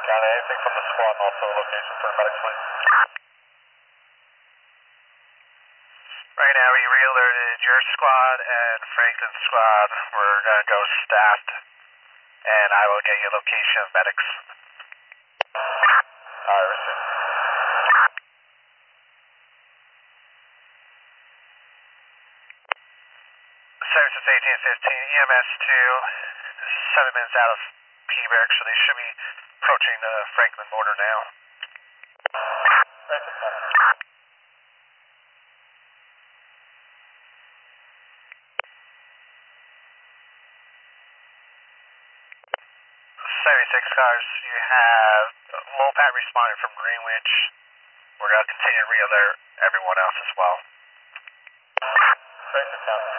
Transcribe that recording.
Got anything from the squad and also location for medics, please? Right now, we re-alerted your squad and Franklin's squad. We're going to go staffed, and I will get you location of medics. Alright, received. Services 1815, EMS 2, 7 minutes out of Peaberg, so they should be approaching the Franklin border now. Franklin, coming. Six cars, you have Lopat responding from Greenwich. We're going to continue to re-alert everyone else as well. Franklin, coming.